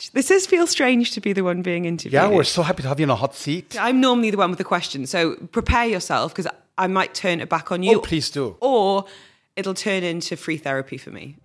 This does feel strange to be the one being interviewed. Yeah, we're so happy to have you in a hot seat. I'm normally the one with the question, so prepare yourself because I might turn it back on you. Oh, please do. Or it'll turn into free therapy for me.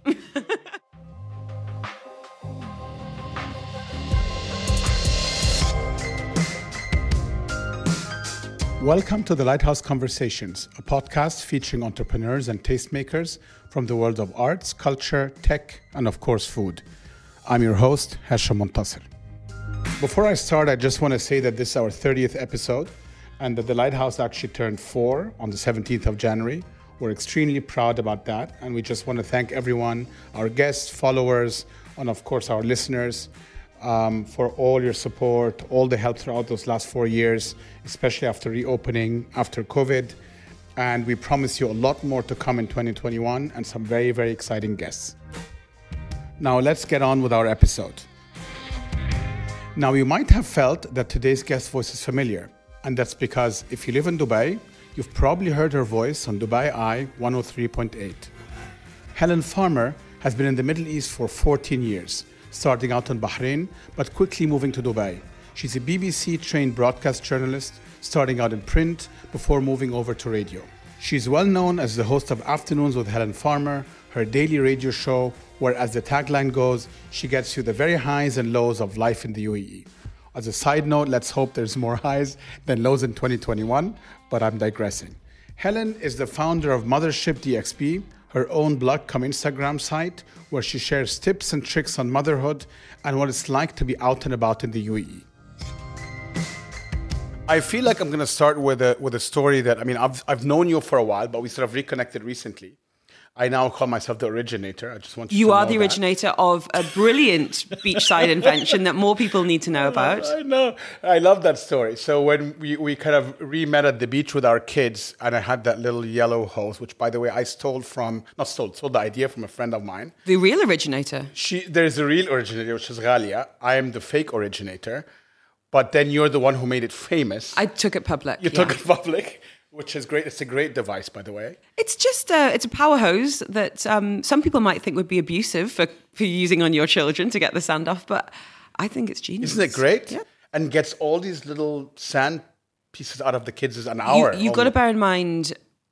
Welcome to the Lighthouse Conversations, a podcast featuring entrepreneurs and tastemakers from the world of arts, culture, tech, and of course, food. I'm your host, Hesham Montasser. Before I start, I just want to say that this is our 30th episode and that the Lighthouse actually turned 4 on the 17th of January. We're extremely proud about that. And we just want to thank everyone, our guests, followers, and of course, our listeners, for all your support, all the help throughout those last 4 years, especially after reopening, after COVID. And we promise you a lot more to come in 2021 and some very, very exciting guests. Now let's get on with our episode. Now you might have felt that today's guest voice is familiar. And that's because if you live in Dubai, you've probably heard her voice on Dubai Eye 103.8. Helen Farmer has been in the Middle East for 14 years. Starting out in Bahrain, but quickly moving to Dubai. She's a BBC-trained broadcast journalist, starting out in print before moving over to radio. She's well known as the host of Afternoons with Helen Farmer, her daily radio show, where, as the tagline goes, she gets you the very highs and lows of life in the UAE. As a side note, let's hope there's more highs than lows in 2021, but I'm digressing. Helen is the founder of Mothership DXB, her own blog cum Instagram site, where she shares tips and tricks on motherhood and what it's like to be out and about in the UAE. I feel like I'm going to start with a story that, I've known you for a while, but we sort of reconnected recently. I now call myself the originator. I just want you to know are the originator of a brilliant beachside invention that more people need to know about. I know. I love that story. So when we kind of re-met at the beach with our kids, and I had that little yellow hose, which, by the way, I sold the idea from a friend of mine. The real originator. There's a real originator, which is Ghalia. I am the fake originator. But then you're the one who made it famous. I took it public. You took it public. Which is great. It's a great device, by the way. It's just it's a power hose that some people might think would be abusive for using on your children to get the sand off, but I think it's genius. Isn't it great? Yeah. And gets all these little sand pieces out of the kids in an hour. You've got to bear in mind,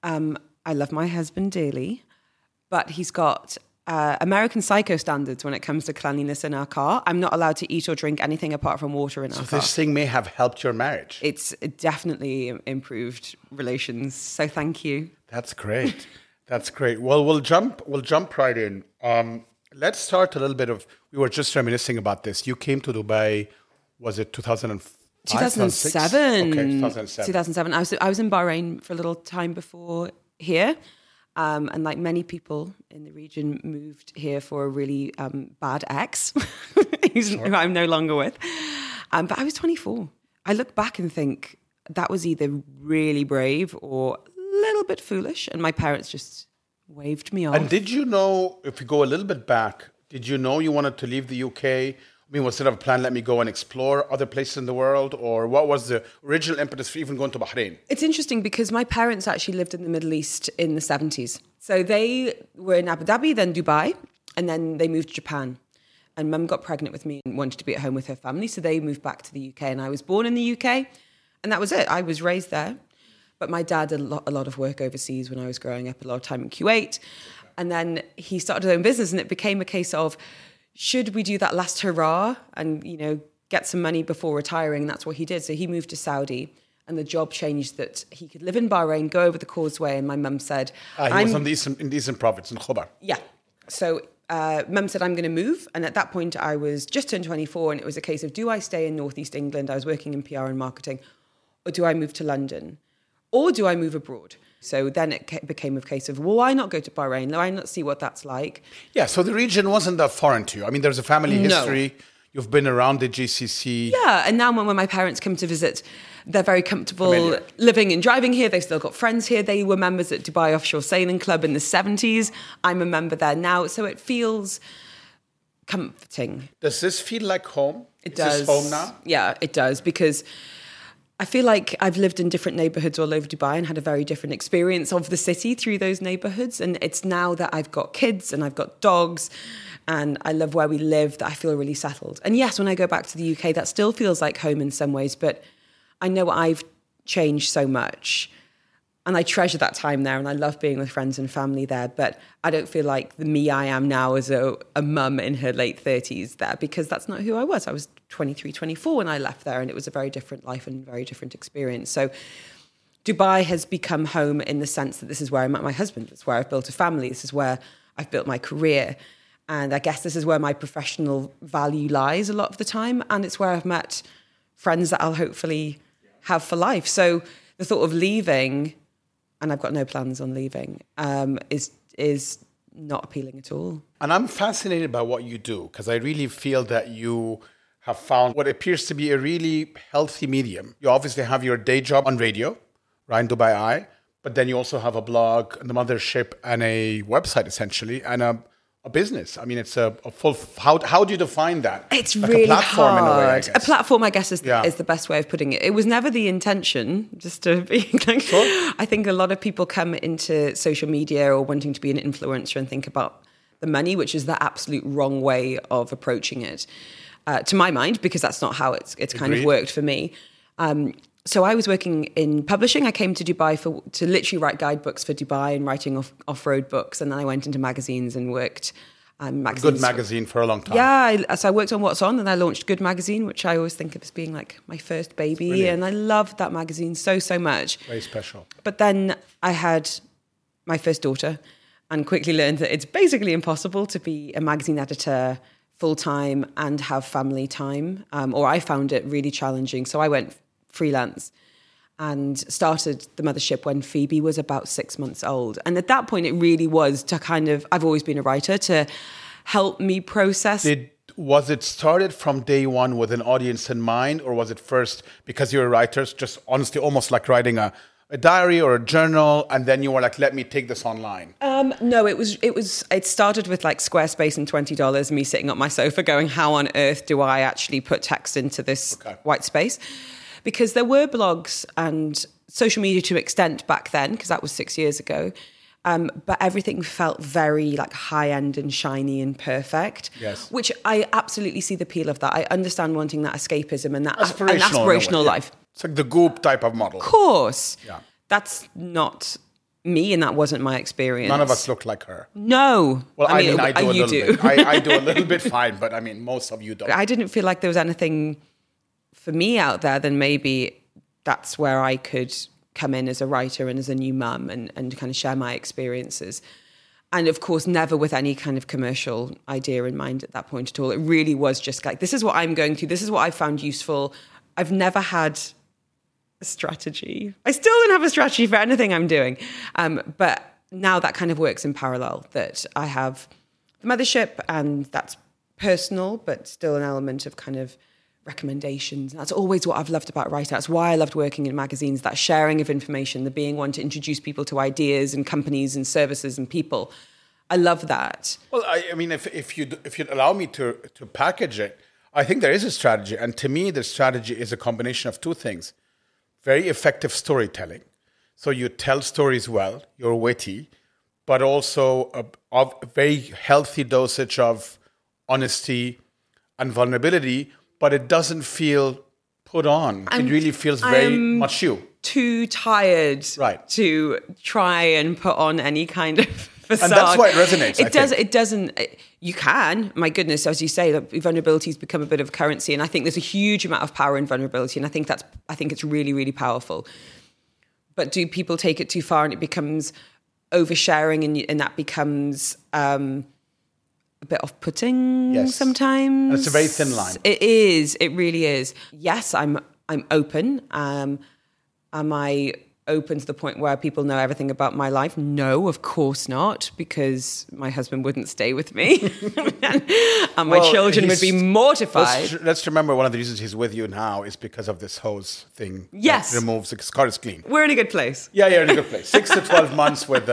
I love my husband dearly, but he's got American Psycho standards when it comes to cleanliness in our car. I'm not allowed to eat or drink anything apart from water in our car. So this thing may have helped your marriage. It's definitely improved relations. So thank you. That's great. That's great. Well, we'll jump right in. Let's start a little bit we were just reminiscing about this. You came to Dubai, was it 2005? 2007. Okay, 2007. 2007. I was in Bahrain for a little time before here. And like many people in the region, moved here for a really bad ex, who I'm no longer with. But I was 24. I look back and think that was either really brave or a little bit foolish. And my parents just waved me off. And did you know, if you go a little bit back, did you know you wanted to leave the UK? Was it a plan, let me go and explore other places in the world? Or what was the original impetus for even going to Bahrain? It's interesting because my parents actually lived in the Middle East in the 70s. So they were in Abu Dhabi, then Dubai, and then they moved to Japan. And mum got pregnant with me and wanted to be at home with her family. So they moved back to the UK. And I was born in the UK. And that was it. I was raised there. But my dad did a lot of work overseas when I was growing up, a lot of time in Kuwait. And then he started his own business, and it became a case of, should we do that last hurrah and, get some money before retiring? And that's what he did. So he moved to Saudi, and the job changed that he could live in Bahrain, go over the causeway. And my mum said... he was in the Eastern province, in Khobar. Yeah. So mum said, I'm going to move. And at that point, I was just turned 24, and it was a case of, do I stay in Northeast England? I was working in PR and marketing. Or do I move to London? Or do I move abroad? So then it became a case of, well, why not go to Bahrain? Why not see what that's like? Yeah, so the region wasn't that foreign to you. There's a family history. No. You've been around the GCC. Yeah, and now when my parents come to visit, they're very comfortable living and driving here. They've still got friends here. They were members at Dubai Offshore Sailing Club in the 70s. I'm a member there now. So it feels comforting. Does this feel like home? It does. Is this home now? Yeah, it does, because I feel like I've lived in different neighborhoods all over Dubai and had a very different experience of the city through those neighborhoods. And it's now that I've got kids and I've got dogs and I love where we live that I feel really settled. And yes, when I go back to the UK, that still feels like home in some ways, but I know I've changed so much. And I treasure that time there and I love being with friends and family there. But I don't feel like the me I am now as a mum in her late 30s there, because that's not who I was. I was 23, 24 when I left there, and it was a very different life and very different experience. So Dubai has become home in the sense that this is where I met my husband. It's where I've built a family. This is where I've built my career. And I guess this is where my professional value lies a lot of the time. And it's where I've met friends that I'll hopefully have for life. So the thought of leaving, and I've got no plans on leaving, is not appealing at all. And I'm fascinated by what you do, because I really feel that you have found what appears to be a really healthy medium. You obviously have your day job on radio, right, Dubai Eye, but then you also have a blog, the mothership, and a website, essentially, and a business. I mean, it's a full... How do you define that? It's like really a platform hard. In a way, I guess. A platform, I guess, is the best way of putting it. It was never the intention, just to be like... Sure. I think a lot of people come into social media or wanting to be an influencer and think about the money, which is the absolute wrong way of approaching it, to my mind, because that's not how it's kind of worked for me. So I was working in publishing. I came to Dubai to literally write guidebooks for Dubai and writing off-road books. And then I went into magazines and worked magazines. Good magazine for a long time. Yeah, so I worked on What's On, and I launched Good Magazine, which I always think of as being like my first baby. Brilliant. And I loved that magazine so much. Very special. But then I had my first daughter and quickly learned that it's basically impossible to be a magazine editor full-time and have family time. Or I found it really challenging. So I went freelance and started the mothership when Phoebe was about 6 months old. And at that point, it really was to kind of, I've always been a writer, to help me process. Was it started from day one with an audience in mind, or was it first because you're a writer, just honestly almost like writing a diary or a journal, and then you were like, let me take this online? No, it started with like Squarespace and $20, me sitting on my sofa going, how on earth do I actually put text into this white space? Because there were blogs and social media to an extent back then, because that was 6 years ago. But everything felt very like high-end and shiny and perfect, yes. Which I absolutely see the appeal of that. I understand wanting that escapism and that aspirational life. It's like the Goop type of model. Of course. Yeah. That's not me, and that wasn't my experience. None of us look like her. No. Well, I do a little bit. I do a little bit fine, but I mean, most of you don't. I didn't feel like there was anything for me out there, then maybe that's where I could come in as a writer and as a new mum and kind of share my experiences. And of course, never with any kind of commercial idea in mind at that point at all. It really was just like, this is what I'm going through. This is what I found useful. I've never had a strategy. I still don't have a strategy for anything I'm doing. But now that kind of works in parallel, that I have the mothership, and that's personal, but still an element of kind of recommendations. That's always what I've loved about writing. That's why I loved working in magazines, that sharing of information, the being one to introduce people to ideas and companies and services and people. I love that. Well, I mean, if you'd allow me to package it, I think there is a strategy. And to me, the strategy is a combination of two things. Very effective storytelling. So you tell stories well, you're witty, but also a very healthy dosage of honesty and vulnerability, but it doesn't feel put on. It really feels very much you. Too tired to try and put on any kind of facade. And that's why it resonates. It doesn't. You can, my goodness, as you say, vulnerability has become a bit of currency, and I think there's a huge amount of power in vulnerability, and I think it's really, really powerful. But do people take it too far, and it becomes oversharing, and that becomes a bit off-putting sometimes. And it's a very thin line. It is. It really is. Yes, I'm open. Am I open to the point where people know everything about my life? No, of course not, because my husband wouldn't stay with me. And my children would be mortified. Let's remember, one of the reasons he's with you now is because of this hose thing. Yes. That removes, the car is clean. We're in a good place. Yeah, you're in a good place. 6 to 12 months with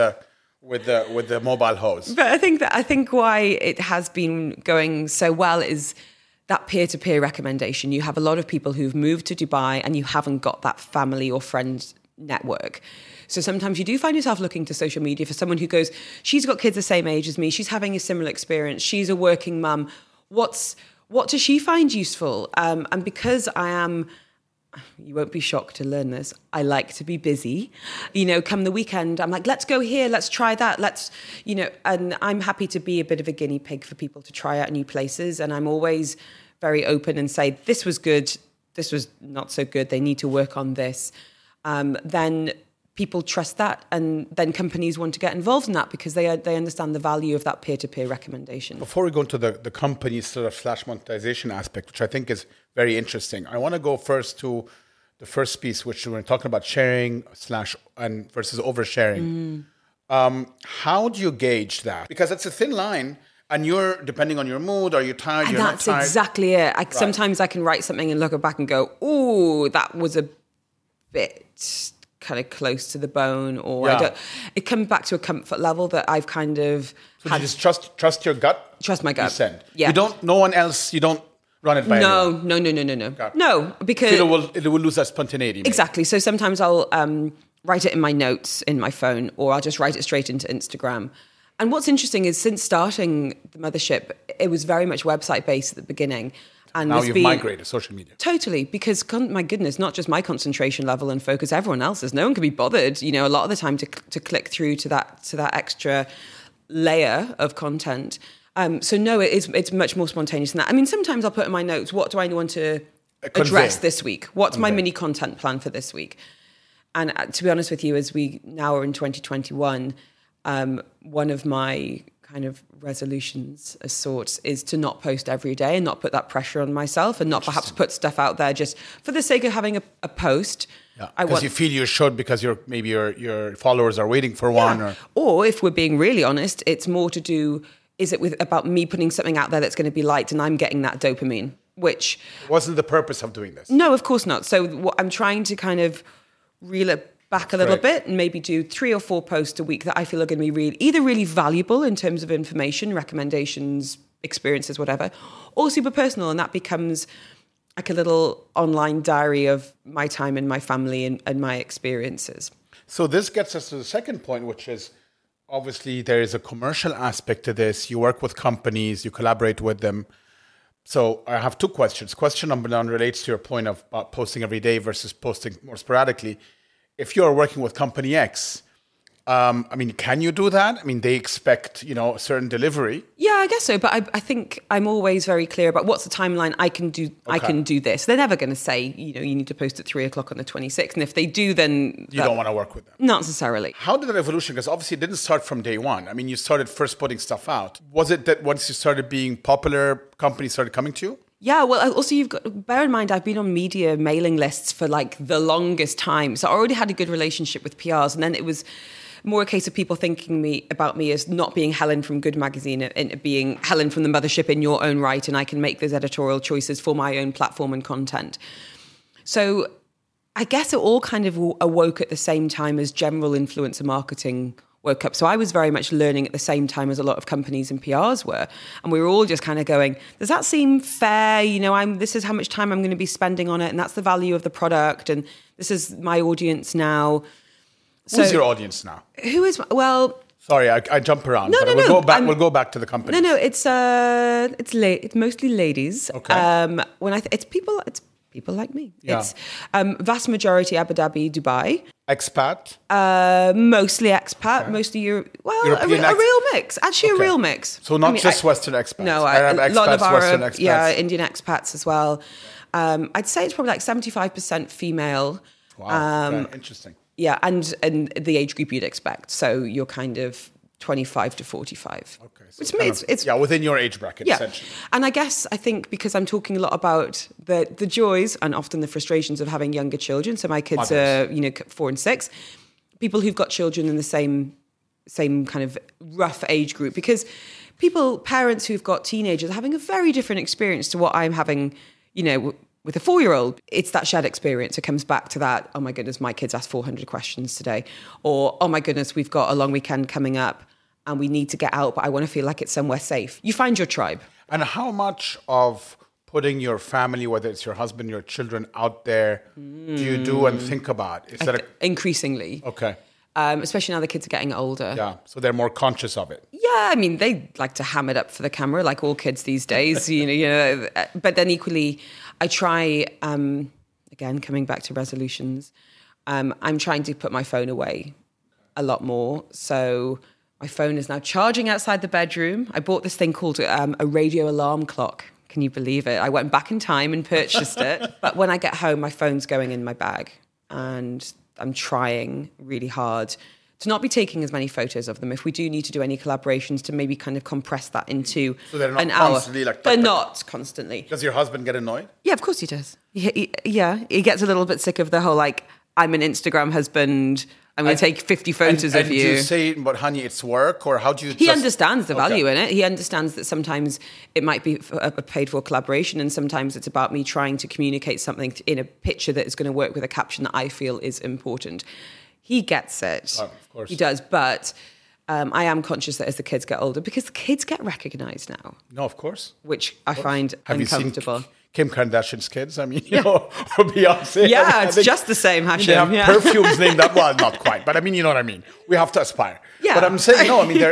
the mobile hose. But I think why it has been going so well is that peer-to-peer recommendation. You have a lot of people who've moved to Dubai and you haven't got that family or friend network. So sometimes you do find yourself looking to social media for someone who goes, she's got kids the same age as me, she's having a similar experience, she's a working mum. What does she find useful? And because I am, you won't be shocked to learn this, I like to be busy. Come the weekend, I'm like, let's go here, let's try that, and I'm happy to be a bit of a guinea pig for people to try out new places. And I'm always very open and say, this was good, this was not so good, they need to work on this. Then people trust that, and then companies want to get involved in that because they understand the value of that peer-to-peer recommendation. Before we go into the company sort of / monetization aspect, which I think is very interesting, I want to go first to the first piece, which we're talking about sharing and versus oversharing. How do you gauge that? Because it's a thin line, and you're depending on your mood. Are you tired? And you're that's not tired. Exactly it. Sometimes I can write something and look back and go, "Ooh, that was a bit kind of close to the bone," or it comes back to a comfort level that I've kind of you just trust your gut. Trust my gut. You send. Yeah. No one else. You don't run it by anyone. No, because it will lose that spontaneity. Maybe. Exactly. So sometimes I'll write it in my notes in my phone, or I'll just write it straight into Instagram. And what's interesting is since starting the mothership, it was very much website based at the beginning. And now you've migrated social media. Totally, because my goodness, not just my concentration level and focus, everyone else's. No one can be bothered, a lot of the time to click through to that extra layer of content. So no, it's much more spontaneous than that. I mean, sometimes I'll put in my notes, what do I want to address this week? What's my mini content plan for this week? And to be honest with you, as we now are in 2021, one of my kind of resolutions as sorts is to not post every day and not put that pressure on myself and not perhaps put stuff out there just for the sake of having a post. Yeah, because you feel you should, because maybe your followers are waiting for one. Or if we're being really honest, it's more to do, about me putting something out there that's going to be liked and I'm getting that dopamine, which... Wasn't the purpose of doing this. No, of course not. So what I'm trying to kind of reel it back a little bit and maybe do 3 or 4 posts a week that I feel are going to be either really valuable in terms of information, recommendations, experiences, whatever, or super personal. And that becomes like a little online diary of my time and my family and my experiences. So this gets us to the second point, which is obviously there is a commercial aspect to this. You work with companies, you collaborate with them. So I have 2 questions. Question number 1 relates to your point of posting every day versus posting more sporadically. If you're working with company X, can you do that? I mean, they expect, a certain delivery. Yeah, I guess so. But I think I'm always very clear about what's the timeline I can do. Okay. I can do this. They're never going to say, you need to post at 3:00 on the 26th. And if they do, then you don't want to work with them. Not necessarily. How did that evolution? Because obviously it didn't start from day one. I mean, you started first putting stuff out. Was it that once you started being popular, companies started coming to you? Yeah, well, also you've got to bear in mind, I've been on media mailing lists for like the longest time. So I already had a good relationship with PRs. And then it was more a case of people thinking about me as not being Helen from Good Magazine and being Helen from the mothership in your own right. And I can make those editorial choices for my own platform and content. So I guess it all kind of awoke at the same time as general influencer marketing woke up. So I was very much learning at the same time as a lot of companies and PRs were. And we were all just kind of going, does that seem fair? This is how much time I'm going to be spending on it. And that's the value of the product. And this is my audience now. Who's your audience now? Who is, well... Sorry, I jump around. No, We'll go back to the company. No, it's mostly ladies. Okay. It's people like me. Yeah. It's vast majority Abu Dhabi, Dubai. Expat? Mostly expat, okay. Mostly Europe. Well, a real mix. Actually, okay. A real mix. So not just Western expats. No, Arab expats, a lot of Western expats. Yeah, Indian expats as well. I'd say it's probably like 75% female. Wow, okay. Interesting. Yeah, and the age group you'd expect. So you're kind of 25 to 45. Okay. So it's within your age bracket, essentially. And I think because I'm talking a lot about the joys and often the frustrations of having younger children. So my kids are, 4 and 6. People who've got children in the same kind of rough age group. Because parents who've got teenagers are having a very different experience to what I'm having, with a 4-year-old. It's that shared experience. It comes back to that, oh my goodness, my kids asked 400 questions today. Or, oh my goodness, we've got a long weekend coming up and we need to get out, but I want to feel like it's somewhere safe. You find your tribe. And how much of putting your family, whether it's your husband, your children, out there, do you do and think about? Is that increasingly? Okay. Especially now the kids are getting older. Yeah, so they're more conscious of it. Yeah, I mean, they like to ham it up for the camera, like all kids these days. you know. But then equally, I try. Again, coming back to resolutions, I'm trying to put my phone away a lot more. So my phone is now charging outside the bedroom. I bought this thing called a radio alarm clock. Can you believe it? I went back in time and purchased it. But when I get home, my phone's going in my bag, and I'm trying really hard to not be taking as many photos of them. If we do need to do any collaborations, to maybe kind of compress that into So they're not an hour. constantly like... They're not constantly. Does your husband get annoyed? Yeah, of course he does. He gets a little bit sick of the whole, like, I'm an Instagram husband, I'm going to take 50 photos of you. And do you say, but honey, it's work? Or how do you... He understands the value in it. He understands that sometimes it might be a paid-for collaboration, and sometimes it's about me trying to communicate something in a picture that is going to work with a caption that I feel is important. He gets it. Oh, of course. He does, but I am conscious that as the kids get older, because the kids get recognised now. No, of course. Which I find Have uncomfortable. You seen Kim Kardashian's kids? I mean, you know, or Beyonce. Yeah, it's just the same, Hashem. They have perfumes named that. Well, not quite, but I mean, you know what I mean. We have to aspire. Yeah. But I'm saying, no, I mean,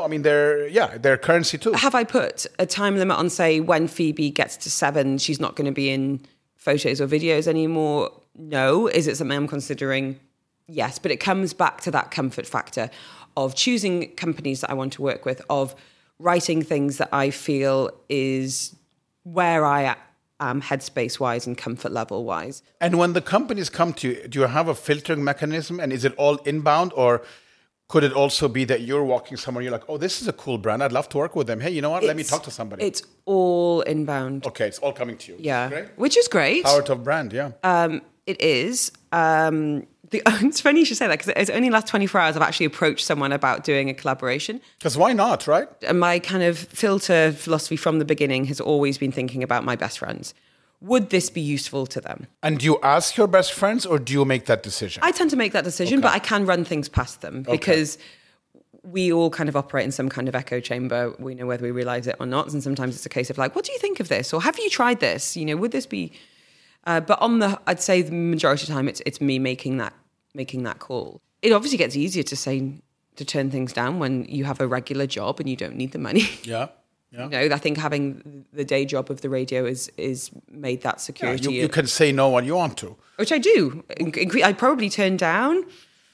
they're currency too. Have I put a time limit on, say, when Phoebe gets to 7, she's not going to be in photos or videos anymore? No. Is it something I'm considering? Yes. But it comes back to that comfort factor of choosing companies that I want to work with, of writing things that I feel is where I am headspace-wise and comfort level-wise. And when the companies come to you, do you have a filtering mechanism? And is it all inbound, or could it also be that you're walking somewhere, you're like, oh, this is a cool brand, I'd love to work with them. Hey, you know what? Let me talk to somebody. It's all inbound. Okay, it's all coming to you. Yeah. Great. Which is great. Power of brand, yeah. It is. It's funny you should say that, because it's only the last 24 hours I've actually approached someone about doing a collaboration. Because why not, right? And my kind of filter philosophy from the beginning has always been thinking about my best friends. Would this be useful to them? And do you ask your best friends, or do you make that decision? I tend to make that decision, but I can run things past them, because we all kind of operate in some kind of echo chamber. We know whether we realize it or not. And sometimes it's a case of like, what do you think of this? Or have you tried this? You know, would this be... but I'd say the majority of the time, it's me making that call. It obviously gets easier to turn things down when you have a regular job and you don't need the money. Yeah. Yeah. You know, I think having the day job of the radio is made that security. Yeah, you can say no when you want to. Which I do. I probably turn down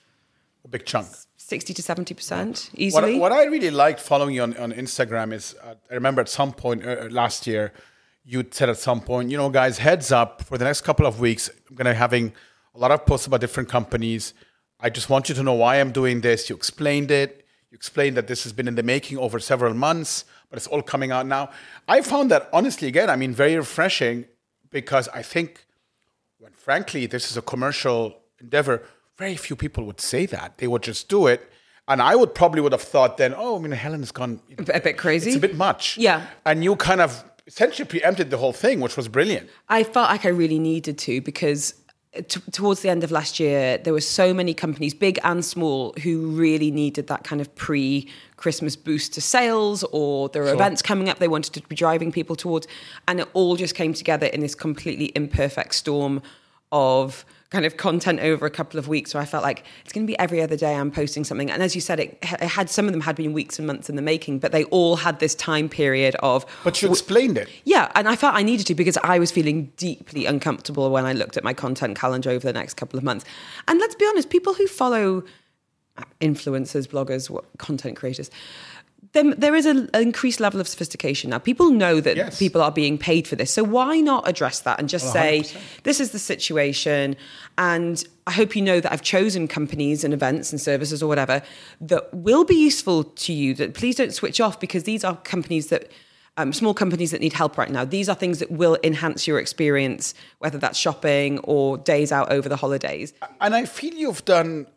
a big chunk. 60 to 70% easily. What I really liked following you on Instagram is, I remember at some point last year, you said at some point, you know, guys, heads up, for the next couple of weeks, I'm going to be having a lot of posts about different companies. I just want you to know why I'm doing this. You explained it. You explained that this has been in the making over several months, but it's all coming out now. I found that, honestly, again, I mean, very refreshing, because I think when, frankly, this is a commercial endeavor, very few people would say that. They would just do it. And I would have thought then, oh, I mean, Helen's gone... A bit crazy. It's a bit much. Yeah. And you kind of essentially preempted the whole thing, which was brilliant. I felt like I really needed to, because towards the end of last year, there were so many companies, big and small, who really needed that kind of pre-Christmas boost to sales, or there were events coming up they wanted to be driving people towards. And it all just came together in this completely imperfect storm of kind of content over a couple of weeks, where I felt like it's going to be every other day I'm posting something. And as you said, it had, some of them had been weeks and months in the making, but they all had this time period of... But you explained it. Yeah, and I felt I needed to, because I was feeling deeply uncomfortable when I looked at my content calendar over the next couple of months. And let's be honest, people who follow influencers, bloggers, content creators... There is an increased level of sophistication now. People know that people are being paid for this. So why not address that and just say, this is the situation, and I hope you know that I've chosen companies and events and services or whatever that will be useful to you, that please don't switch off, because these are companies that, small companies that need help right now. These are things that will enhance your experience, whether that's shopping or days out over the holidays. And I feel you've done...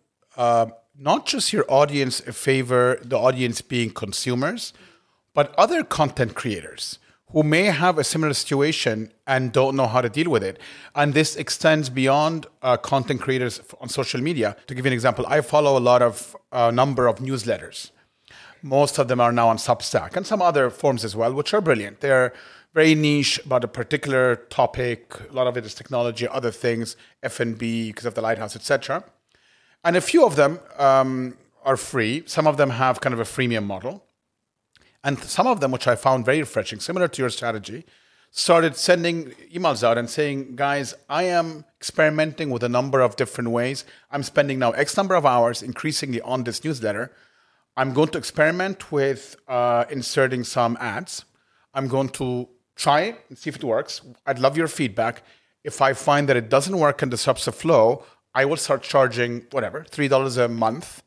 not just your audience a favor, the audience being consumers, but other content creators who may have a similar situation and don't know how to deal with it. And this extends beyond content creators on social media. To give you an example, I follow a number of newsletters. Most of them are now on Substack and some other forms as well, which are brilliant. They're very niche about a particular topic. A lot of it is technology, other things, F&B, because of the Lighthouse, etc. And a few of them are free. Some of them have kind of a freemium model. And some of them, which I found very refreshing, similar to your strategy, started sending emails out and saying, guys, I am experimenting with a number of different ways. I'm spending now X number of hours increasingly on this newsletter. I'm going to experiment with inserting some ads. I'm going to try it and see if it works. I'd love your feedback. If I find that it doesn't work and disrupts the flow, I will start charging whatever, $3 a month.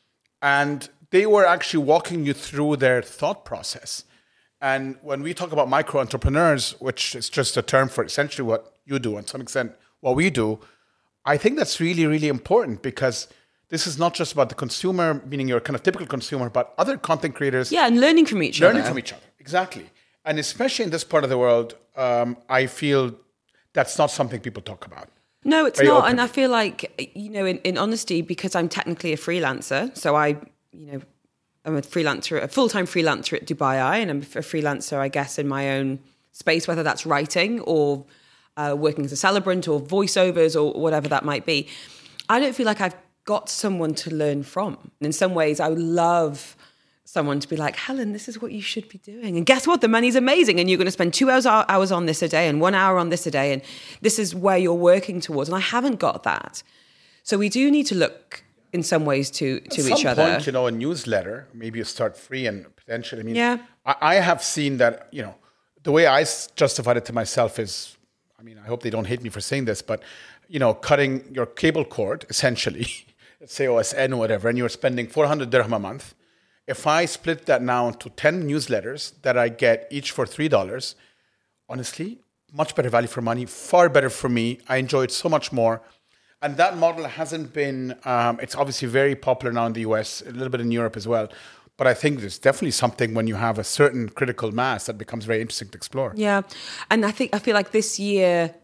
And they were actually walking you through their thought process. And when we talk about micro entrepreneurs, which is just a term for essentially what you do, and to some extent what we do, I think that's really, really important, because this is not just about the consumer, meaning your kind of typical consumer, but other content creators. Yeah, and learning from each other. Learning from each other, exactly. And especially in this part of the world, I feel that's not something people talk about. No, it's not. And I feel like, in honesty, because I'm technically a freelancer, so I'm a freelancer, a full-time freelancer at Dubai Eye, and I'm a freelancer, I guess, in my own space, whether that's writing or working as a celebrant or voiceovers or whatever that might be. I don't feel like I've got someone to learn from. And in some ways, I would love someone to be like, Helen, this is what you should be doing. And guess what? The money's amazing. And you're going to spend 2 hours on this a day and 1 hour on this a day. And this is where you're working towards. And I haven't got that. So we do need to look in some ways to each other. At some point, a newsletter, maybe you start free and potentially, I have seen that, the way I justified it to myself is, I hope they don't hate me for saying this, but, cutting your cable cord, essentially, let's say OSN or whatever, and you're spending 400 dirham a month. If I split that now into 10 newsletters that I get each for $3, honestly, much better value for money, far better for me. I enjoy it so much more. And that model hasn't been, it's obviously very popular now in the US, a little bit in Europe as well. But I think there's definitely something when you have a certain critical mass that becomes very interesting to explore. Yeah. And I feel like this year,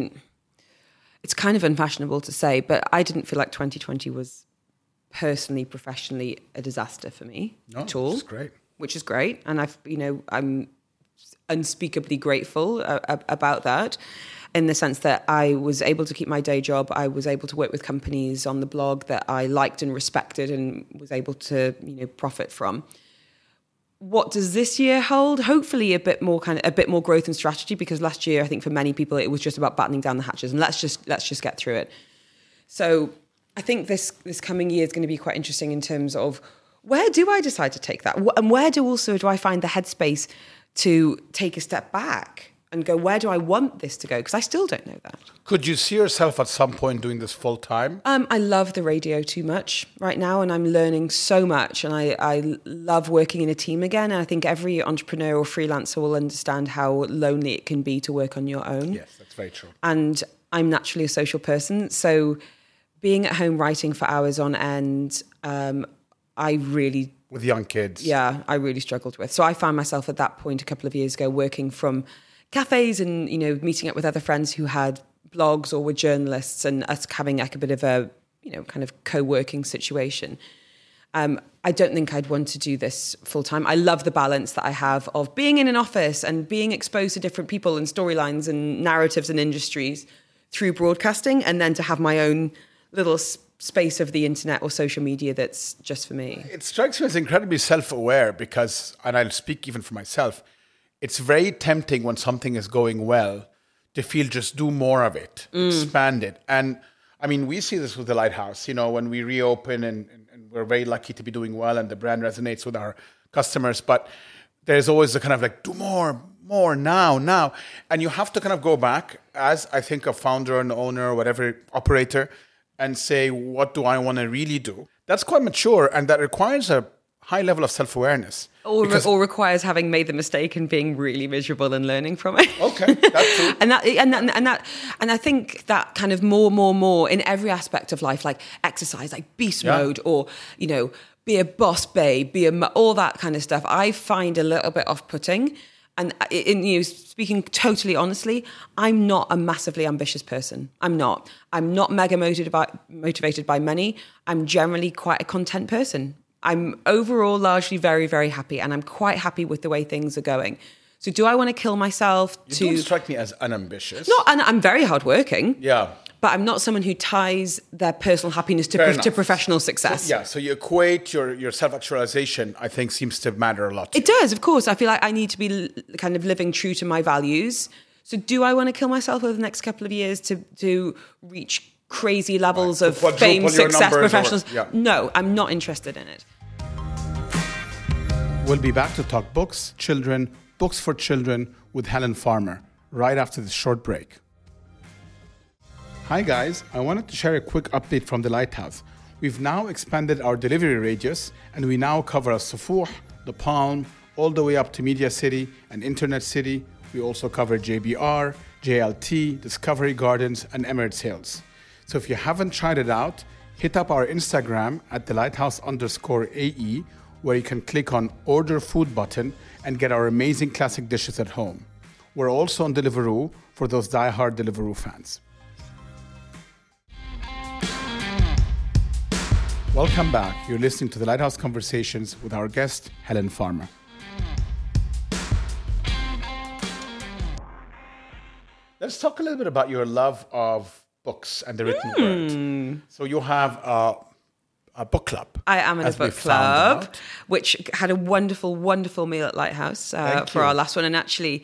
it's kind of unfashionable to say, but I didn't feel like 2020 was personally, professionally a disaster for me at all. Which is great. And I'm unspeakably grateful about that, in the sense that I was able to keep my day job. I was able to work with companies on the blog that I liked and respected and was able to, profit from. What does this year hold? Hopefully a bit more growth and strategy, because last year, I think for many people, it was just about battening down the hatches and let's just get through it. So I think this coming year is going to be quite interesting in terms of, where do I decide to take that? And where do I find the headspace to take a step back and go, where do I want this to go? Because I still don't know that. Could you see yourself at some point doing this full time? I love the radio too much right now, and I'm learning so much, and I love working in a team again. And I think every entrepreneur or freelancer will understand how lonely it can be to work on your own. Yes, that's very true. And I'm naturally a social person, so being at home writing for hours on end, with young kids. Yeah, I really struggled with. So I found myself at that point a couple of years ago working from cafes and, meeting up with other friends who had blogs or were journalists, and us having like a bit of a, kind of co-working situation. I don't think I'd want to do this full time. I love the balance that I have of being in an office and being exposed to different people and storylines and narratives and industries through broadcasting, and then to have my own little space of the internet or social media that's just for me. It strikes me as incredibly self-aware, because, and I'll speak even for myself, it's very tempting when something is going well to feel just do more of it, expand it. And we see this with the Lighthouse, when we reopen and we're very lucky to be doing well and the brand resonates with our customers, but there's always the kind of like, do more now. And you have to kind of go back as, I think, a founder and owner or whatever operator, and say, what do I want to really do? That's quite mature, and that requires a high level of self-awareness. Or requires having made the mistake and being really miserable and learning from it. Okay, that's true. and I think that kind of more in every aspect of life, like exercise, like beast mode, or be a boss babe, all that kind of stuff, I find a little bit off-putting. And speaking totally honestly, I'm not a massively ambitious person. I'm not mega motivated by money. I'm generally quite a content person. I'm overall largely very, very happy, and I'm quite happy with the way things are going. So do I want to kill myself to... You don't strike me as unambitious. No, and I'm very hardworking. Yeah. But I'm not someone who ties their personal happiness to professional success. So you equate your self-actualization, I think, seems to matter a lot. It does, of course. I feel like I need to be kind of living true to my values. So do I want to kill myself over the next couple of years to reach crazy levels of fame, success, professionals? No, I'm not interested in it. We'll be back to talk books for children with Helen Farmer right after this short break. Hi guys, I wanted to share a quick update from the Lighthouse. We've now expanded our delivery radius and we now cover As-Sufouh, the Palm, all the way up to Media City and Internet City. We also cover JBR, JLT, Discovery Gardens, and Emirates Hills. So if you haven't tried it out, hit up our Instagram at thelighthouse_AE, where you can click on Order Food button and get our amazing classic dishes at home. We're also on Deliveroo for those die-hard Deliveroo fans. Welcome back. You're listening to the Lighthouse Conversations with our guest, Helen Farmer. Let's talk a little bit about your love of books and the written word. So you have a book club. I am in a book club, which had a wonderful, wonderful meal at Lighthouse for our last one. And actually,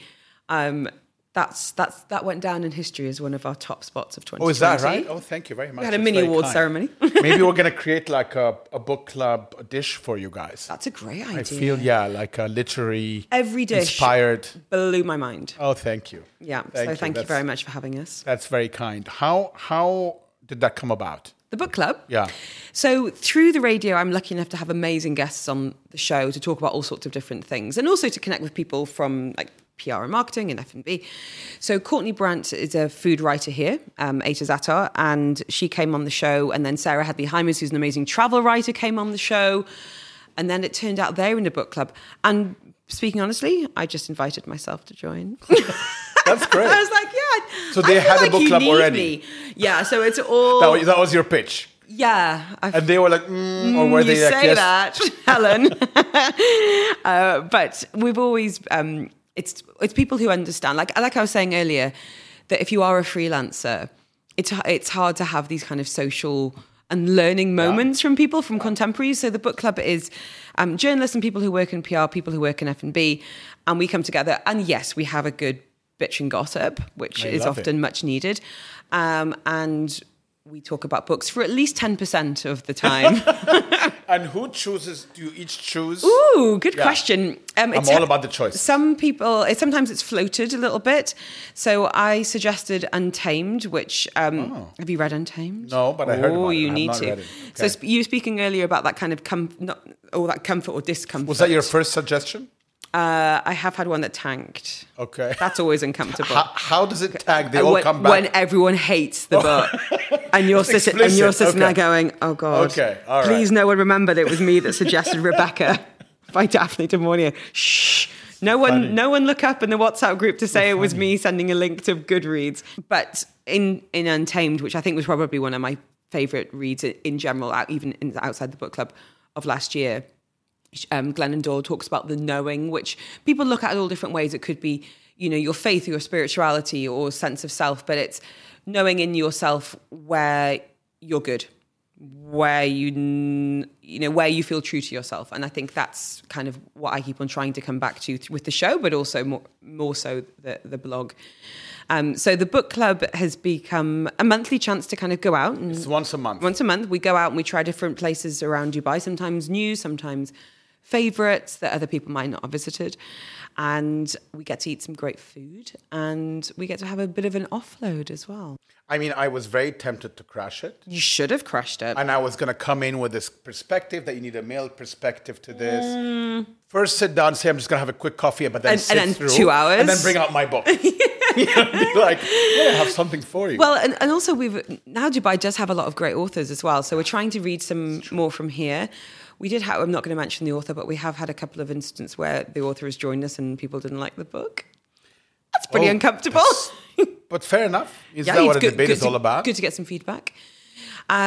that went down in history as one of our top spots of 2020. Oh, is that right? Oh, thank you very much. We had a mini award ceremony. Maybe we're going to create like a book club dish for you guys. That's a great idea. I feel, like a literary every dish inspired. Blew my mind. Oh, thank you. Yeah, thank you very much for having us. That's very kind. How did that come about? The book club? Yeah. So through the radio, I'm lucky enough to have amazing guests on the show to talk about all sorts of different things and also to connect with people from like PR and marketing and F&B. So Courtney Brandt is a food writer here, Ata Zatar, and she came on the show. And then Sarah Hadley-Hymers, who's an amazing travel writer, came on the show. And then it turned out they're in a book club. And speaking honestly, I just invited myself to join. That's great. I was like, yeah. So they had a book club already? Yeah, so it's all... That was your pitch? Yeah. And they were like, or were they like, yes? That, Helen. But we've always... It's people who understand. Like I was saying earlier, that if you are a freelancer, it's hard to have these kind of social and learning moments from people, from contemporaries. So the book club is journalists and people who work in PR, people who work in F&B, and we come together. And yes, we have a good bitch and gossip, which is often much needed. And we talk about books for at least 10% of the time. And who chooses? Do you each choose? Ooh, good question. I'm all about the choice. Some people, sometimes it's floated a little bit. So I suggested Untamed, which, have you read Untamed? No, but I heard about it. Oh, you need to. Okay. So you were speaking earlier about that kind of that comfort or discomfort. Was that your first suggestion? I have had one that tanked. Okay. That's always uncomfortable. How does it tank? They all come back? When everyone hates the book. And you're sitting there going, oh God. Okay, all right. Please no one remember that it was me that suggested Rebecca by Daphne du Maurier. Shh. No one look up in the WhatsApp group to say it was me sending a link to Goodreads. But in Untamed, which I think was probably one of my favourite reads in general, even outside the book club of last year, Glennon Doyle talks about the knowing, which people look at all different ways. It could be, your faith, your spirituality, or sense of self, but it's knowing in yourself where you're good, where where you feel true to yourself. And I think that's kind of what I keep on trying to come back to with the show, but also more so the blog. So the book club has become a monthly chance to kind of go out. It's once a month. Once a month, we go out and we try different places around Dubai, sometimes new, sometimes favourites that other people might not have visited. And we get to eat some great food and we get to have a bit of an offload as well. I mean, I was very tempted to crash it. You should have crashed it. And I was going to come in with this perspective that you need a male perspective to this. First sit down, say I'm just going to have a quick coffee, but then sit through. 2 hours. And then bring out my book. Be like, I have something for you. Well, and also now Dubai does have a lot of great authors as well. So we're trying to read some more from here. We did have, I'm not going to mention the author, but we have had a couple of instances where the author has joined us and people didn't like the book. That's pretty uncomfortable. But fair enough. Is that what a debate is all about? Good to get some feedback.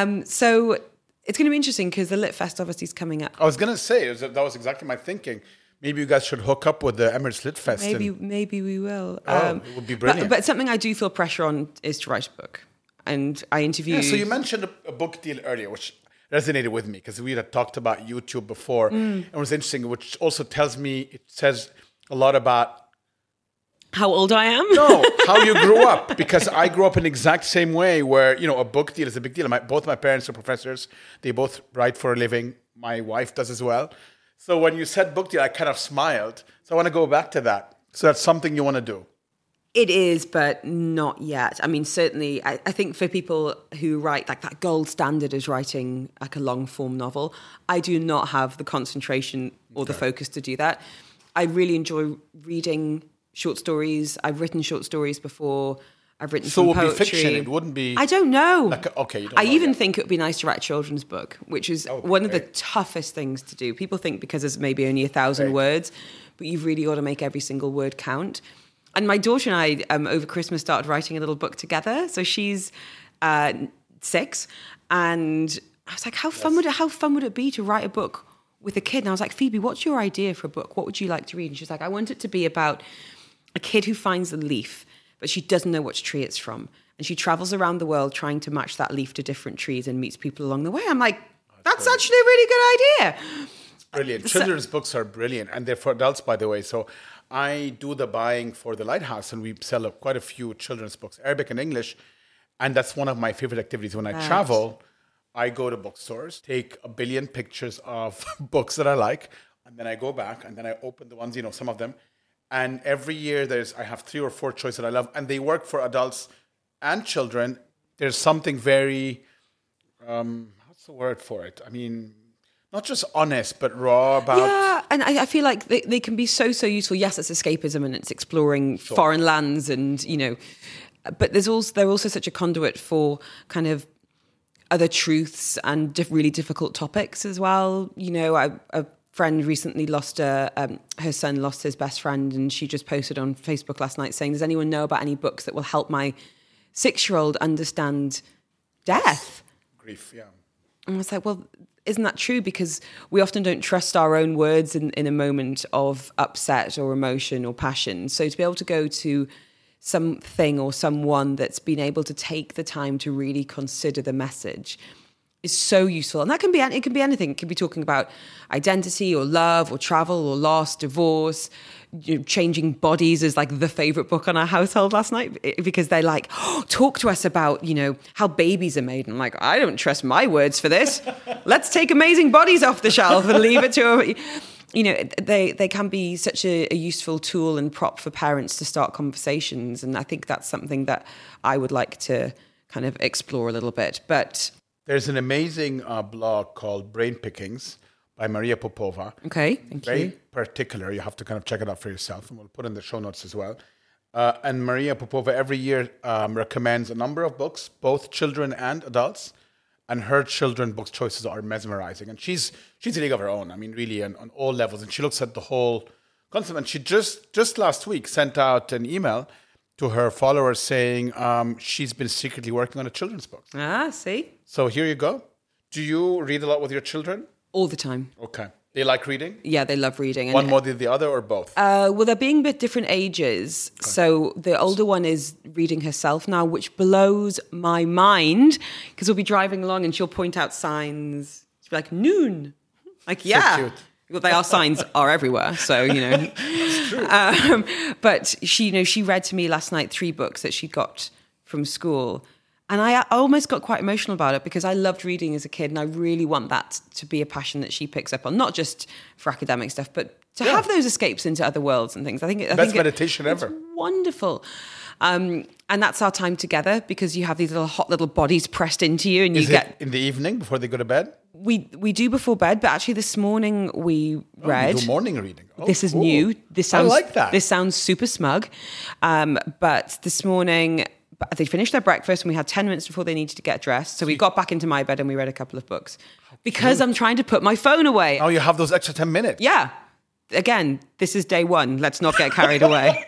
So it's going to be interesting because the Lit Fest obviously is coming up. I was going to say, that was exactly my thinking. Maybe you guys should hook up with the Emirates Lit Fest. Maybe we will. It would be brilliant. But something I do feel pressure on is to write a book. And I interviewed... Yeah, so you mentioned a book deal earlier, which resonated with me because we had talked about YouTube before. And it was interesting, which also it says a lot about... How old I am? No, how you grew up. Because I grew up in the exact same way where, a book deal is a big deal. Both my parents are professors. They both write for a living. My wife does as well. So when you said book deal, I kind of smiled. So I want to go back to that. So that's something you want to do. It is, but not yet. I mean, certainly, I think for people who write, like that gold standard is writing like a long form novel, I do not have the concentration or the focus to do that. I really enjoy reading short stories. I've written short stories before. I've written some poetry. So it would be fiction? It wouldn't be... I don't know. Okay, you don't I know even yet. think it would be nice to write a children's book, which is one of the toughest things to do. People think because it's maybe only 1,000 words, but you've really got to make every single word count. And my daughter and I, over Christmas, started writing a little book together. So she's 6, and I was like, how fun would it be to write a book with a kid? And I was like, Phoebe, what's your idea for a book? What would you like to read? And she's like, I want it to be about a kid who finds a leaf, but she doesn't know which tree it's from. And she travels around the world trying to match that leaf to different trees and meets people along the way. I'm like, that's actually a really good idea. It's brilliant. Children's books are brilliant. And they're for adults, by the way. So I do the buying for the Lighthouse, and we sell quite a few children's books, Arabic and English. And that's one of my favorite activities. When I travel, I go to bookstores, take a billion pictures of books that I like, and then I go back, and then I open the ones, some of them. And every year I have 3 or 4 choices that I love, and they work for adults and children. There's something very, what's the word for it? I mean, not just honest, but raw about... Yeah, and I feel like they can be so useful. Yes, it's escapism and it's exploring foreign lands and, but they're also such a conduit for kind of other truths and really difficult topics as well. A friend recently lost her son lost his best friend, and she just posted on Facebook last night saying, does anyone know about any books that will help my 6-year-old understand death? Grief, yeah. And I was like, well, isn't that true? Because we often don't trust our own words in a moment of upset or emotion or passion. So to be able to go to something or someone that's been able to take the time to really consider the message is so useful. And that can be anything. It can be talking about identity or love or travel or loss, divorce. Changing Bodies is like the favorite book on our household last night, because they're like, talk to us about, how babies are made. And I'm like, I don't trust my words for this. Let's take Amazing Bodies off the shelf and leave it to they can be such a useful tool and prop for parents to start conversations. And I think that's something that I would like to kind of explore a little bit. But there's an amazing blog called Brain Pickings by Maria Popova. Okay, thank you. Very particular. You have to kind of check it out for yourself, and we'll put in the show notes as well. And Maria Popova every year recommends a number of books, both children and adults. And her children book choices are mesmerizing. And she's a league of her own. I mean, really, on all levels. And she looks at the whole concept. And she just last week sent out an email to her followers saying she's been secretly working on a children's book. See? So here you go. Do you read a lot with your children? All the time. Okay. They like reading? Yeah, they love reading. One more than the other, or both? Well, they're being a bit different ages. Okay. So the older one is reading herself now, which blows my mind, because we'll be driving along and she'll point out signs. She'll be like, noon. Like, yeah. So cute. Well, they are signs are everywhere. So, It's true. But she read to me last night 3 books that she got from school. And I almost got quite emotional about it, because I loved reading as a kid, and I really want that to be a passion that she picks up on, not just for academic stuff, but to have those escapes into other worlds and things. I think best meditation ever. It's wonderful. And that's our time together, because you have these hot little bodies pressed into you, and Is it in the evening before they go to bed? We do before bed, but actually this morning we read. You do morning reading. This is new. I like that. This sounds super smug, but this morning they finished their breakfast and we had 10 minutes before they needed to get dressed. So we got back into my bed and we read a couple of books, because I'm trying to put my phone away. Oh, you have those extra 10 minutes. Yeah. Again, this is day 1. Let's not get carried away.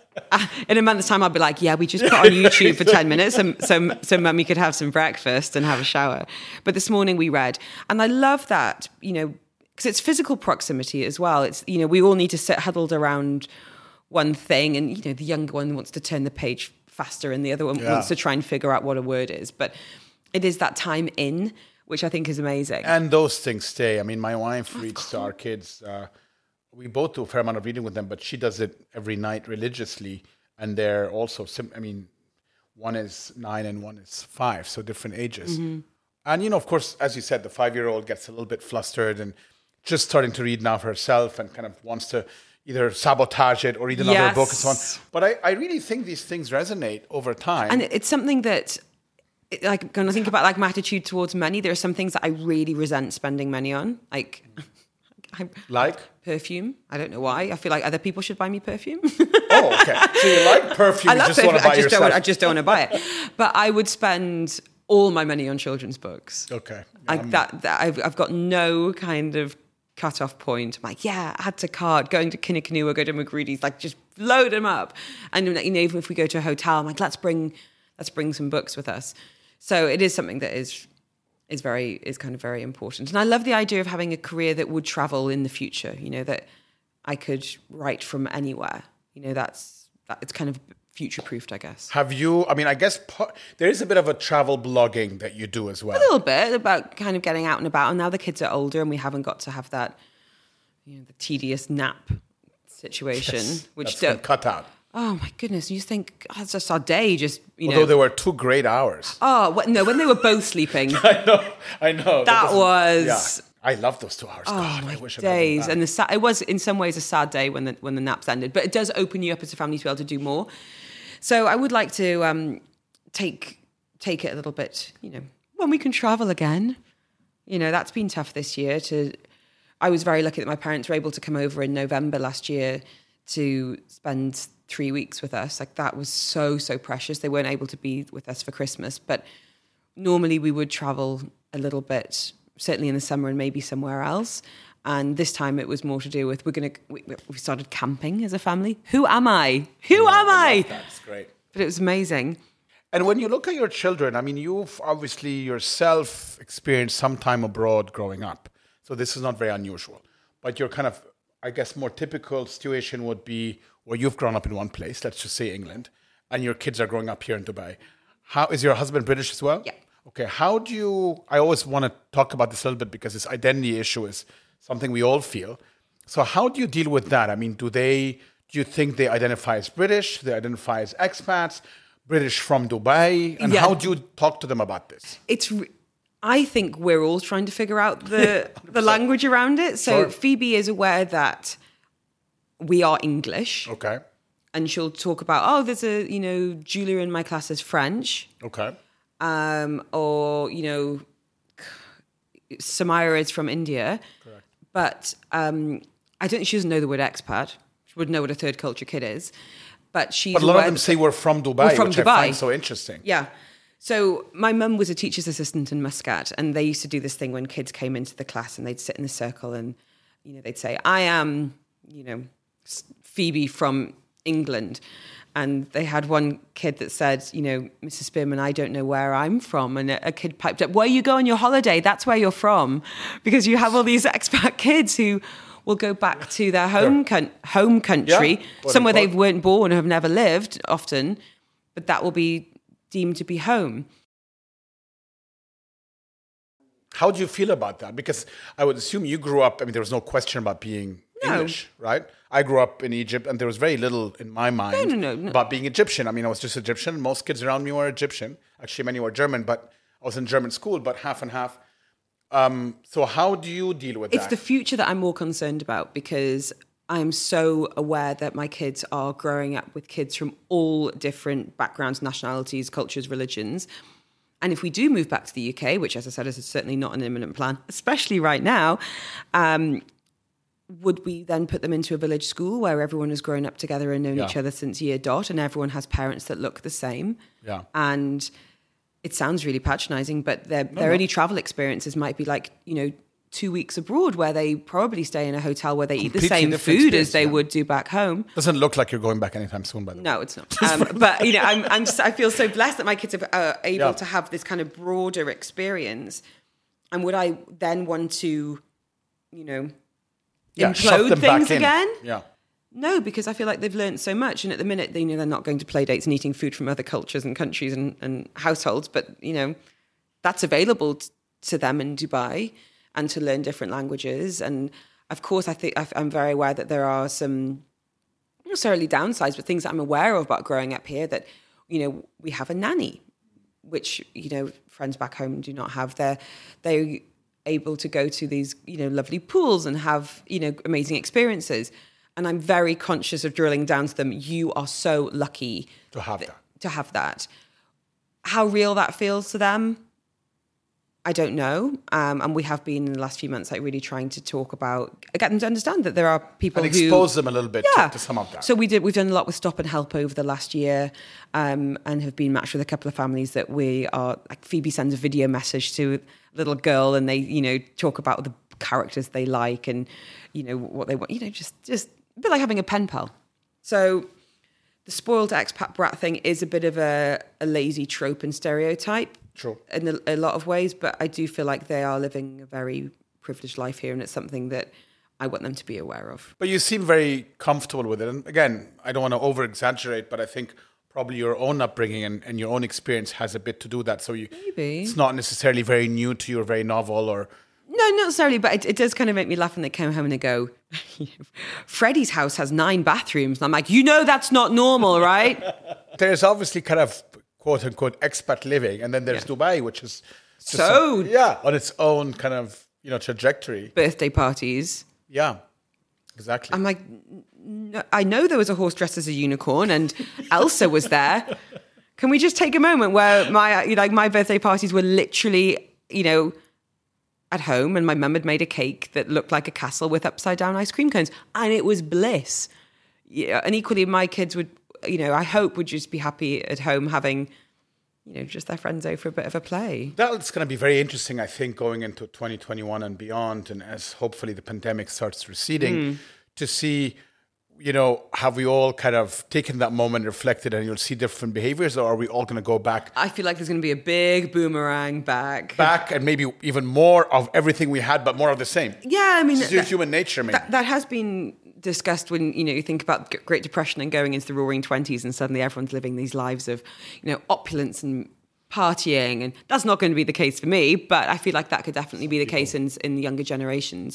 In a month's time, I'll be like, yeah, we just put on YouTube for 10 minutes so mummy could have some breakfast and have a shower. But this morning we read. And I love that, because because it's physical proximity as well. It's, we all need to sit huddled around one thing, and, the younger one wants to turn the page faster and the other one wants to try and figure out what a word is. But it is that time in, which I think is amazing. And those things stay. I mean, my wife reads to our kids. We both do a fair amount of reading with them, but she does it every night religiously. And they're also, one is 9 and one is 5, so different ages. Mm-hmm. And, of course, as you said, the 5-year-old gets a little bit flustered and just starting to read now for herself and kind of wants to either sabotage it or read another book and so on. But I really think these things resonate over time. And it's something that, like, when I think about, like, my attitude towards money, there are some things that I really resent spending money on. Like perfume. I don't know why. I feel like other people should buy me perfume. Oh, okay. So you like perfume, I love just perfume. want to buy yourself. I just don't want to buy it. But I would spend all my money on children's books. Okay. Like that I've got no kind of cut-off point. I'm like, add to cart, going to Kinnikinua, go to Magrudy's, like, just load them up. And, even if we go to a hotel, I'm like, let's bring some books with us. So it is something that is kind of very important. And I love the idea of having a career that would travel in the future, that I could write from anywhere. It's kind of future-proofed, I guess. Have you, I guess there is a bit of a travel blogging that you do as well. A little bit about kind of getting out and about. And now the kids are older and we haven't got to have that, the tedious nap situation. Which that's cut out. Oh my goodness! You think that's just our day? Although there were 2 great hours. Oh no! When they were both sleeping. I know. That was. Yeah. I love those 2 hours. Oh, God, my I wish days! And it was in some ways a sad day when the naps ended, but it does open you up as a family to be able to do more. So I would like to take it a little bit. When we can travel again. That's been tough this year. I was very lucky that my parents were able to come over in November last year to spend 3 weeks with us. Like, that was so precious. They weren't able to be with us for Christmas, but normally we would travel a little bit, certainly in the summer and maybe somewhere else. And this time it was more to do with we started camping as a family. Who am I? That's great. But it was amazing. And when you look at your children, you've obviously yourself experienced some time abroad growing up. So this is not very unusual. But your kind of, I guess, more typical situation would be where you've grown up in one place, let's just say England, and your kids are growing up here in Dubai. How is your husband British as well? Yeah. Okay. I always want to talk about this a little bit because this identity issue is something we all feel. So how do you deal with that? Do you think they identify as British? Do they identify as expats? British from Dubai? And how do you talk to them about this? I think we're all trying to figure out the language around it. So Phoebe is aware that we are English. Okay. And she'll talk about, there's Julia in my class is French. Okay. Or, Samira is from India. Correct. But she doesn't know the word expat. She wouldn't know what a third culture kid is. But a lot of them say we're from Dubai, which I find so interesting. Yeah. So my mum was a teacher's assistant in Muscat, and they used to do this thing when kids came into the class and they'd sit in a circle and, they'd say, I am, Phoebe from England. And they had one kid that said, Mrs. Spearman, I don't know where I'm from. And a kid piped up, where you go on your holiday, that's where you're from. Because you have all these expat kids who will go back to their home country, somewhere they weren't born or have never lived often, but that will be deemed to be home. How do you feel about that? Because I would assume you grew up, there was no question about being English, right? I grew up in Egypt and there was very little in my mind about being Egyptian. I was just Egyptian. Most kids around me were Egyptian. Actually, many were German, but I was in German school, but half and half. So how do you deal with that? It's the future that I'm more concerned about because I'm so aware that my kids are growing up with kids from all different backgrounds, nationalities, cultures, religions. And if we do move back to the UK, which, as I said, is certainly not an imminent plan, especially right now, would we then put them into a village school where everyone has grown up together and known each other since year dot and everyone has parents that look the same? Yeah. And it sounds really patronizing, but their only travel experiences might be like, 2 weeks abroad where they probably stay in a hotel where they eat the same food as they would do back home. Doesn't look like you're going back anytime soon, by the way. No, it's not. But I feel so blessed that my kids are able to have this kind of broader experience. And would I then want to shove them implode back things in. again. Yeah. No, because I feel like they've learned so much. And at the minute, they're not going to play dates and eating food from other cultures and countries and households. But, that's available to them in Dubai, and to learn different languages. And of course, I'm very aware that there are some, not necessarily downsides, but things that I'm aware of about growing up here that, we have a nanny, which, friends back home do not have. They're able to go to these, lovely pools and have, amazing experiences. And I'm very conscious of drilling down to them. You are so lucky To have that. to have that. How real that feels to them, I don't know. And we have been in the last few months, like, really trying to get them to understand that there are people And who expose them a little bit to some of that. So we've done a lot with Stop and Help over the last year, and have been matched with a couple of families that we are, like, Phoebe sends a video message to a little girl, and they, talk about the characters they like and, what they want, just a bit like having a pen pal. So the spoiled expat brat thing is a bit of a lazy trope and stereotype. True. In a lot of ways, but I do feel like they are living a very privileged life here, and it's something that I want them to be aware of. But you seem very comfortable with it. And again, I don't want to over-exaggerate, but I think probably your own upbringing and your own experience has a bit to do with that. So Maybe. It's not necessarily very new to you or very novel or... No, not necessarily, but it does kind of make me laugh when they come home and they go, Freddie's house has 9 bathrooms. And I'm like, that's not normal, right? There's obviously kind of quote-unquote expat living, and then there's Dubai, which is... just on its own kind of, trajectory. Birthday parties. Yeah, exactly. I'm like, no, I know there was a horse dressed as a unicorn and Elsa was there. Can we just take a moment where my birthday parties were literally, at home, and my mum had made a cake that looked like a castle with upside down ice cream cones, and it was bliss. Yeah, and equally my kids would, I hope would just be happy at home having, just their friends over for a bit of a play. That's going to be very interesting, I think, going into 2021 and beyond, and as hopefully the pandemic starts receding, to see, have we all kind of taken that moment, reflected, and you'll see different behaviors, or are we all going to go back? I feel like there's going to be a big boomerang back. And maybe even more of everything we had, but more of the same. Yeah, I mean... It's human nature, maybe. That has been discussed when, you think about Great Depression and going into the roaring 20s, and suddenly everyone's living these lives of, opulence and partying. And that's not going to be the case for me, but I feel like that could definitely be the case in the younger generations.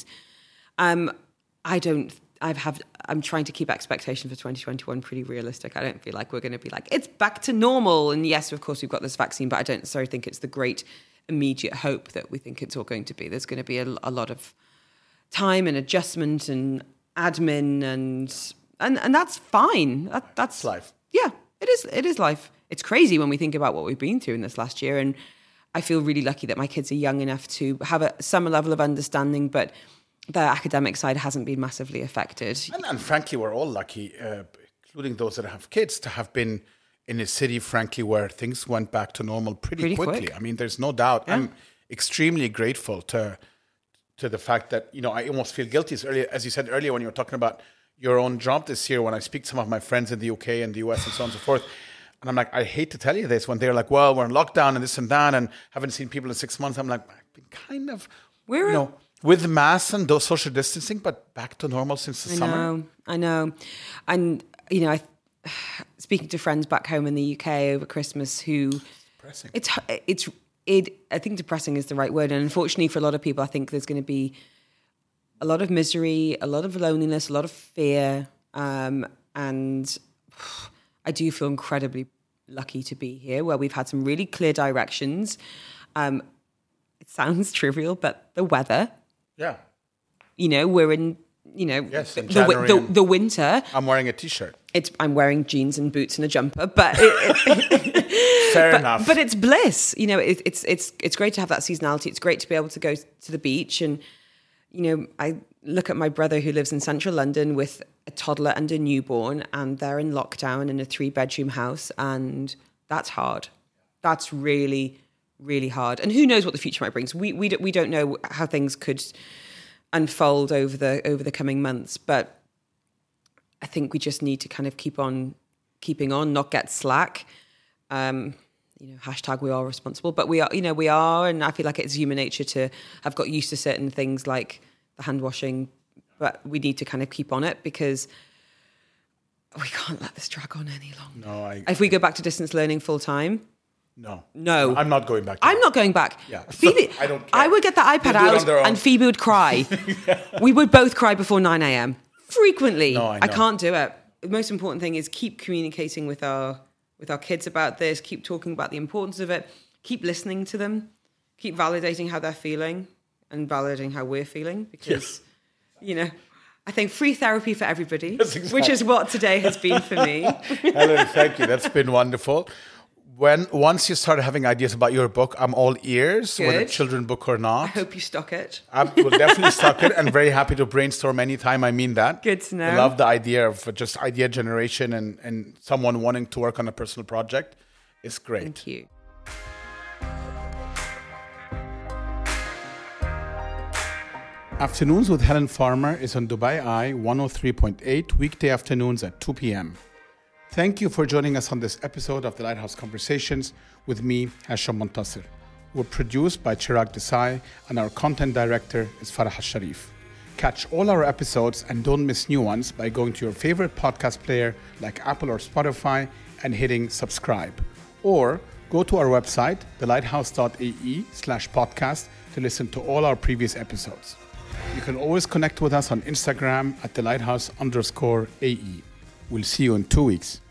I'm trying to keep expectation for 2021 pretty realistic. I don't feel like we're going to be like, it's back to normal. And yes, of course, we've got this vaccine, but I don't necessarily think it's the great immediate hope that we think it's all going to be. There's going to be a lot of time and adjustment and admin and that's fine. That's life. Yeah, it is life. It's crazy when we think about what we've been through in this last year. And I feel really lucky that my kids are young enough to have some level of understanding, but the academic side hasn't been massively affected. And frankly, we're all lucky, including those that have kids, to have been in a city, frankly, where things went back to normal pretty quickly. Quick. I mean, there's no doubt. Yeah. I'm extremely grateful to the fact that, I almost feel guilty, as you said earlier when you were talking about your own job this year, when I speak to some of my friends in the UK and the US and so on and so forth. And I'm like, I hate to tell you this, when they're like, well, we're in lockdown and this and that and haven't seen people in 6 months. I'm like, I've been kind of, with masks and those social distancing, but back to normal since the summer. I know. And, speaking to friends back home in the UK over Christmas who... Depressing. I think depressing is the right word. And unfortunately for a lot of people, I think there's going to be a lot of misery, a lot of loneliness, a lot of fear. And I do feel incredibly lucky to be here, where we've had some really clear directions. It sounds trivial, but the weather... Yeah. We're in, yes, in January the winter. I'm wearing a T-shirt. I'm wearing jeans and boots and a jumper, but fair enough. But it's bliss. It's great to have that seasonality. It's great to be able to go to the beach. And, I look at my brother who lives in central London with a toddler and a newborn, and they're in lockdown in a 3-bedroom house. And that's hard. That's really, really hard. And who knows what the future might bring. So we don't know how things could unfold over the coming months, but I think we just need to kind of keep on keeping on, not get slack. Hashtag we are responsible, but we are, and I feel like it's human nature to have got used to certain things like the hand washing, but we need to kind of keep on it because we can't let this drag on any longer. No, if we go back to distance learning full time, no, I'm not going back. I'm not going back. Yeah, Phoebe, I don't care. I would get the iPad out and Phoebe would cry. We would both cry before 9 a.m. frequently. No, I know. I can't do it. The most important thing is keep communicating with our kids about this. Keep talking about the importance of it. Keep listening to them. Keep validating how they're feeling and validating how we're feeling because, I think free therapy for everybody, which is what today has been for me. Helen, thank you. That's been wonderful. Once you start having ideas about your book, I'm all ears, whether children book or not. I hope you stock it. I will definitely stock it and very happy to brainstorm anytime. I mean that. Good to know. I love the idea of just idea generation and someone wanting to work on a personal project. It's great. Thank you. Afternoons with Helen Farmer is on Dubai Eye 103.8 weekday afternoons at 2 p.m. Thank you for joining us on this episode of the Lighthouse Conversations with me, Hesham Montasser. We're produced by Chirag Desai and our content director is Farah Al-Sharif. Catch all our episodes and don't miss new ones by going to your favorite podcast player like Apple or Spotify and hitting subscribe. Or go to our website, thelighthouse.ae/podcast to listen to all our previous episodes. You can always connect with us on Instagram at thelighthouse_AE. We'll see you in 2 weeks.